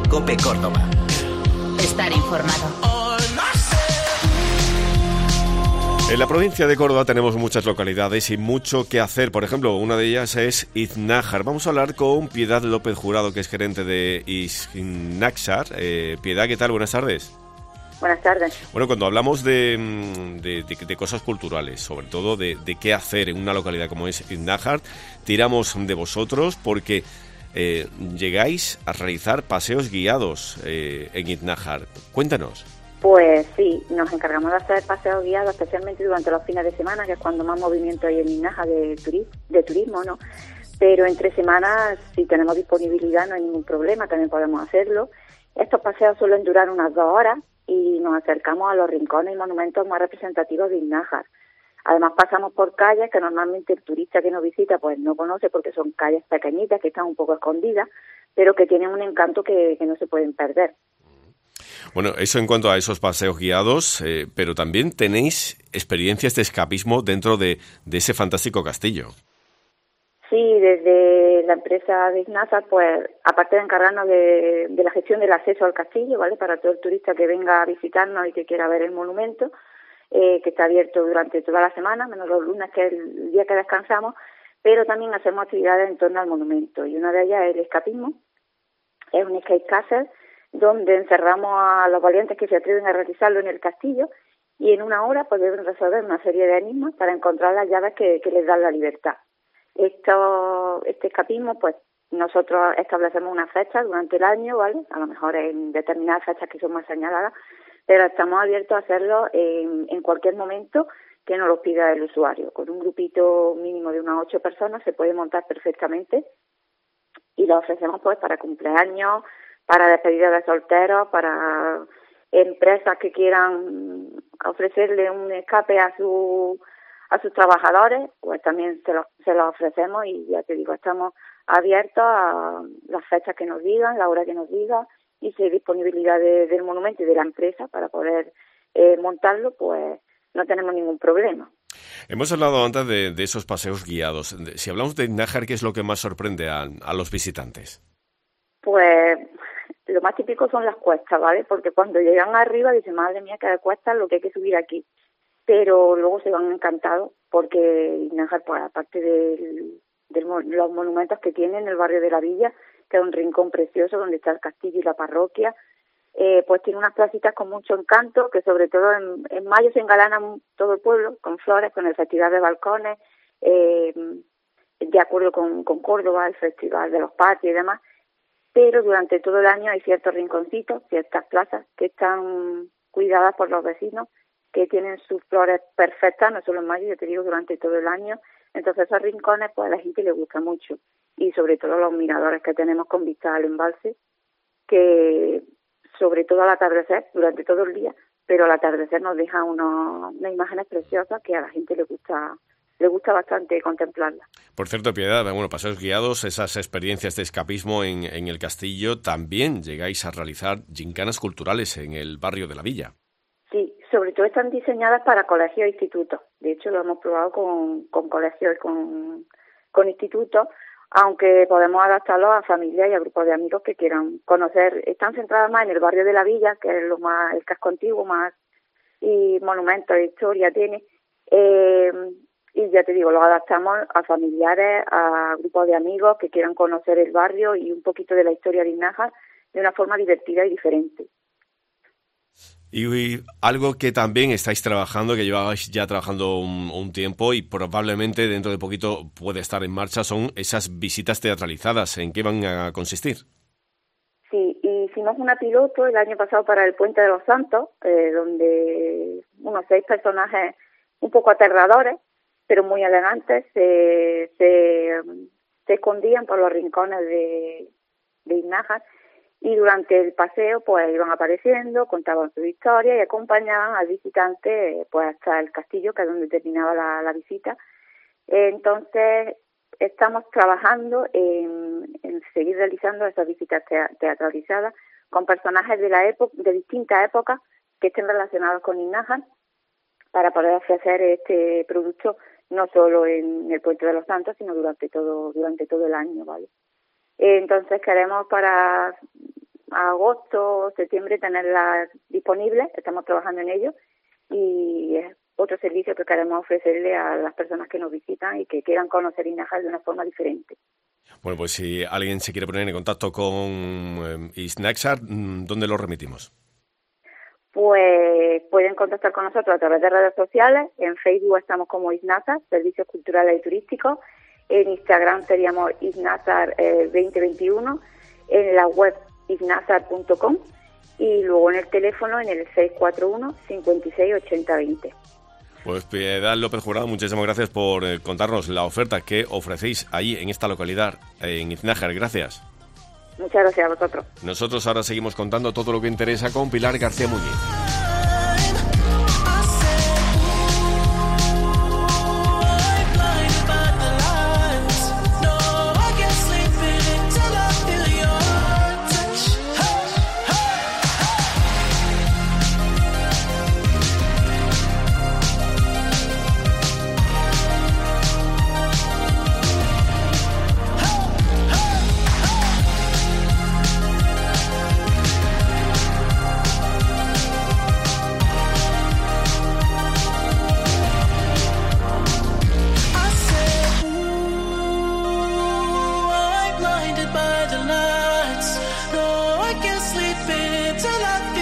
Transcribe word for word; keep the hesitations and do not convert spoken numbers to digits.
COPE Córdoba. Estar informado. En la provincia de Córdoba tenemos muchas localidades y mucho que hacer. Por ejemplo, una de ellas es Iznájar. Vamos a hablar con Piedad López Jurado, que es gerente de Iznájar. Eh, Piedad, ¿qué tal? Buenas tardes. Buenas tardes. Bueno, cuando hablamos de, de, de, de cosas culturales, sobre todo de, de qué hacer en una localidad como es Iznájar, tiramos de vosotros porque eh, llegáis a realizar paseos guiados eh, en Iznájar. Cuéntanos. Pues sí, nos encargamos de hacer paseos guiados, especialmente durante los fines de semana, que es cuando más movimiento hay en Iznájar de, turi- de turismo, ¿no? Pero entre semanas, si tenemos disponibilidad, no hay ningún problema, también podemos hacerlo. Estos paseos suelen durar unas dos horas y nos acercamos a los rincones y monumentos más representativos de Iznájar. Además pasamos por calles que normalmente el turista que nos visita pues no conoce porque son calles pequeñitas que están un poco escondidas, pero que tienen un encanto que, que no se pueden perder. Bueno, eso en cuanto a esos paseos guiados, eh, pero también tenéis experiencias de escapismo dentro de, de ese fantástico castillo. Sí, desde la empresa de Iznájar, pues aparte de encargarnos de, de la gestión del acceso al castillo, ¿vale? Para todo el turista que venga a visitarnos y que quiera ver el monumento, eh, que está abierto durante toda la semana, menos los lunes, que es el día que descansamos, pero también hacemos actividades en torno al monumento, y una de ellas es el escapismo. Es un escape castle donde encerramos a los valientes que se atreven a realizarlo en el castillo, y en una hora pues deben resolver una serie de enigmas para encontrar las llaves que, que les dan la libertad. Esto, este escapismo, pues nosotros establecemos una fecha durante el año, ¿vale? A lo mejor en determinadas fechas que son más señaladas, pero estamos abiertos a hacerlo en, en cualquier momento que nos lo pida el usuario. Con un grupito mínimo de unas ocho personas se puede montar perfectamente y lo ofrecemos pues para cumpleaños, para despedidas de solteros, para empresas que quieran ofrecerle un escape a su a sus trabajadores, pues también se los se los ofrecemos, y ya te digo, estamos abiertos a las fechas que nos digan, la hora que nos digan, y si hay disponibilidad de, del monumento y de la empresa para poder eh, montarlo, pues no tenemos ningún problema. Hemos hablado antes de, de esos paseos guiados. Si hablamos de Iznájar, ¿qué es lo que más sorprende a, a los visitantes? Pues lo más típico son las cuestas, ¿vale? Porque cuando llegan arriba dicen, madre mía, que de cuestas lo que hay que subir aquí. Pero luego se van encantados porque Iznájar, pues aparte de los monumentos que tiene en el barrio de la Villa, que es un rincón precioso donde está el castillo y la parroquia, eh, pues tiene unas placitas con mucho encanto, que sobre todo en, en mayo se engalana todo el pueblo con flores, con el Festival de Balcones, eh, de acuerdo con, con Córdoba, el Festival de los Patios y demás, pero durante todo el año hay ciertos rinconcitos, ciertas plazas que están cuidadas por los vecinos, que tienen sus flores perfectas, no solo en mayo, yo te digo, durante todo el año. Entonces esos rincones, pues a la gente le gusta mucho, y sobre todo los miradores que tenemos con vista al embalse, que sobre todo al atardecer, durante todo el día, pero al atardecer nos deja unos, unas imágenes preciosas que a la gente le gusta le gusta bastante contemplarlas. Por cierto, Piedad, bueno, paseos guiados, esas experiencias de escapismo en, en el castillo, también llegáis a realizar gincanas culturales en el barrio de la Villa. Sí, sobre todo están diseñadas para colegios e institutos. De hecho, lo hemos probado con, con colegios y con, con institutos, aunque podemos adaptarlo a familias y a grupos de amigos que quieran conocer. Están centradas más en el barrio de la Villa, que es lo más, el casco antiguo más, y monumentos e historia tiene. Eh, y ya te digo, lo adaptamos a familiares, a grupos de amigos que quieran conocer el barrio y un poquito de la historia de Iznájar de una forma divertida y diferente. Y algo que también estáis trabajando, que lleváis ya trabajando un, un tiempo y probablemente dentro de poquito puede estar en marcha, son esas visitas teatralizadas. ¿En qué van a consistir? Sí, hicimos una piloto el año pasado para el Puente de los Santos, eh, donde unos seis personajes un poco aterradores, pero muy elegantes, se, se, se escondían por los rincones de, de Iznájar, y durante el paseo pues iban apareciendo, contaban su historia y acompañaban al visitante pues hasta el castillo, que es donde terminaba la, la visita. Entonces estamos trabajando en, en seguir realizando esas visitas teatralizadas con personajes de la época, de distintas épocas que estén relacionados con Iznájar, para poder ofrecer este producto no solo en el Puente de los Santos, sino durante todo durante todo el año, ¿vale? Entonces queremos para a agosto, septiembre tenerlas disponibles, estamos trabajando en ello y es otro servicio que queremos ofrecerle a las personas que nos visitan y que quieran conocer ISNAJAR de una forma diferente. Bueno, pues si alguien se quiere poner en contacto con eh, ISNAJAR, ¿dónde lo remitimos? Pues pueden contactar con nosotros a través de redes sociales. En Facebook estamos como ISNAJAR, Servicios Culturales y Turísticos. En Instagram seríamos ISNAJAR eh, veinte veintiuno. En la web isnazar punto com y luego en el teléfono en el seis cuatro uno, cinco seis, ocho cero dos cero. Pues Piedad López Jurado, muchísimas gracias por eh, contarnos la oferta que ofrecéis allí en esta localidad, eh, en ISNAJAR. Gracias. Muchas gracias a vosotros. Nosotros ahora seguimos contando todo lo que interesa con Pilar García Muñiz. By the lights, no, I can't sleep until I